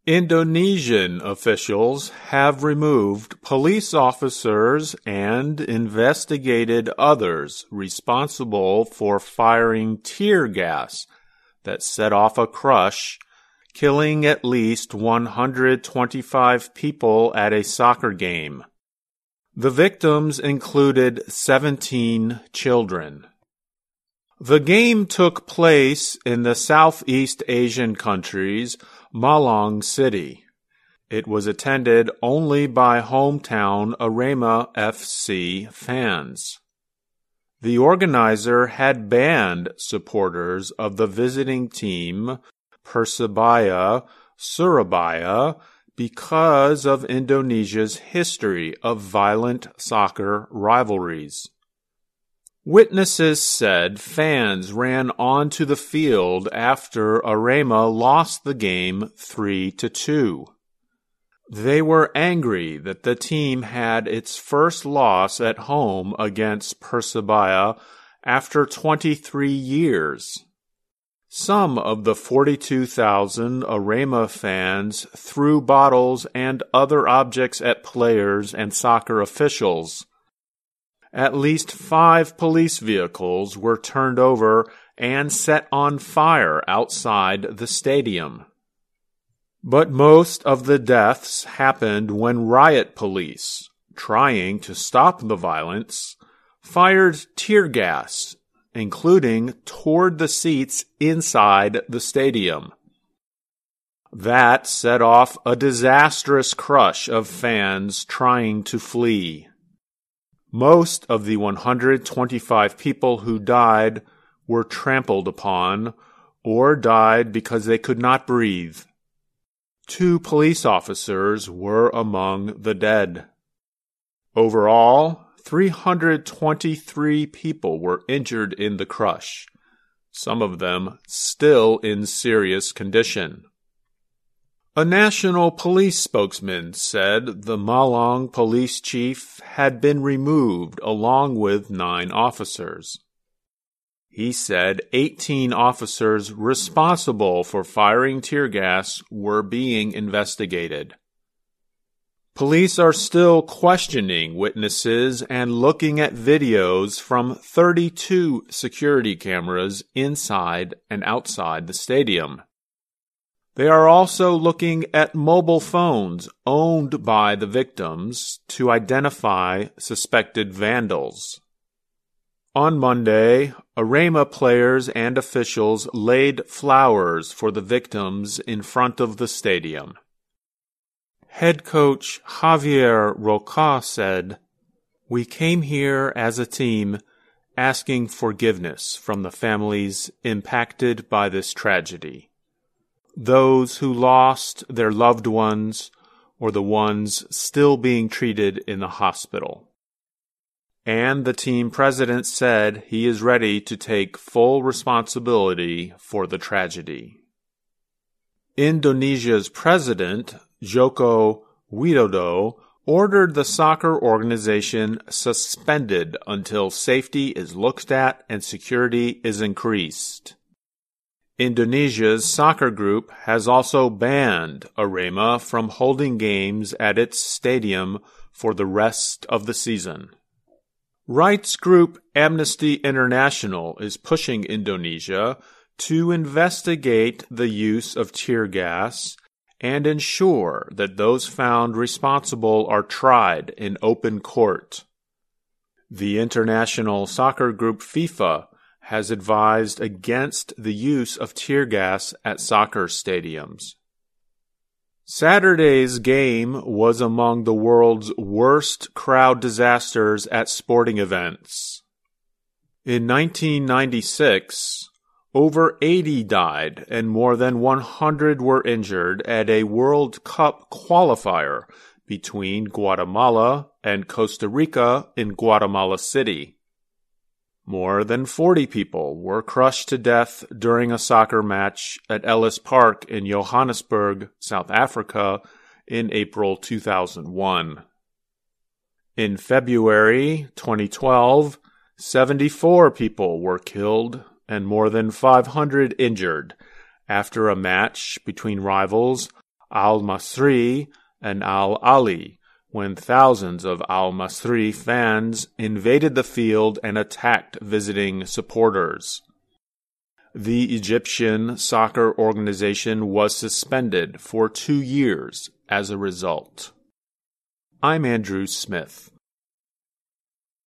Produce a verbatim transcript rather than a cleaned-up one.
Indonesian officials have removed police officers and investigated others responsible for firing tear gas that set off a crush, killing at least one hundred twenty-five people at a soccer game. The victims included seventeen children. The game took place in the Southeast Asian country's Malang City. It was attended only by hometown Arema F C fans. The organizer had banned supporters of the visiting team, Persebaya Surabaya, because of Indonesia's history of violent soccer rivalries. Witnesses said fans ran onto the field after Arema lost the game three to two. They were angry that the team had its first loss at home against Persebaya after twenty-three years. Some of the forty-two thousand Arema fans threw bottles and other objects at players and soccer officials. At least five police vehicles were turned over and set on fire outside the stadium. But most of the deaths happened when riot police, trying to stop the violence, fired tear gas, including toward the seats inside the stadium. That set off a disastrous crush of fans trying to flee. Most of the one hundred twenty-five people who died were trampled upon or died because they could not breathe. Two police officers were among the dead. Overall, three hundred twenty-three people were injured in the crush, some of them still in serious condition. A national police spokesman said the Malang police chief had been removed along with nine officers. He said eighteen officers responsible for firing tear gas were being investigated. Police are still questioning witnesses and looking at videos from thirty-two security cameras inside and outside the stadium. They are also looking at mobile phones owned by the victims to identify suspected vandals. On Monday, Arema players and officials laid flowers for the victims in front of the stadium. Head coach Javier Roca said, "We came here as a team asking forgiveness from the families impacted by this tragedy. Those who lost their loved ones or the ones still being treated in the hospital." And the team president said he is ready to take full responsibility for the tragedy. Indonesia's president, Joko Widodo, ordered the soccer organization suspended until safety is looked at and security is increased. Indonesia's soccer group has also banned Arema from holding games at its stadium for the rest of the season. Rights group Amnesty International is pushing Indonesia to investigate the use of tear gas and ensure that those found responsible are tried in open court. The international soccer group FIFA has advised against the use of tear gas at soccer stadiums. Saturday's game was among the world's worst crowd disasters at sporting events. In nineteen ninety-six, over eighty died and more than one hundred were injured at a World Cup qualifier between Guatemala and Costa Rica in Guatemala City. More than forty people were crushed to death during a soccer match at Ellis Park in Johannesburg, South Africa, in April two thousand one. In February twenty twelve, seventy-four people were killed and more than five hundred injured after a match between rivals Al-Masri and Al-Ali, when thousands of Al-Masri fans invaded the field and attacked visiting supporters. The Egyptian soccer organization was suspended for two years as a result. I'm Andrew Smith.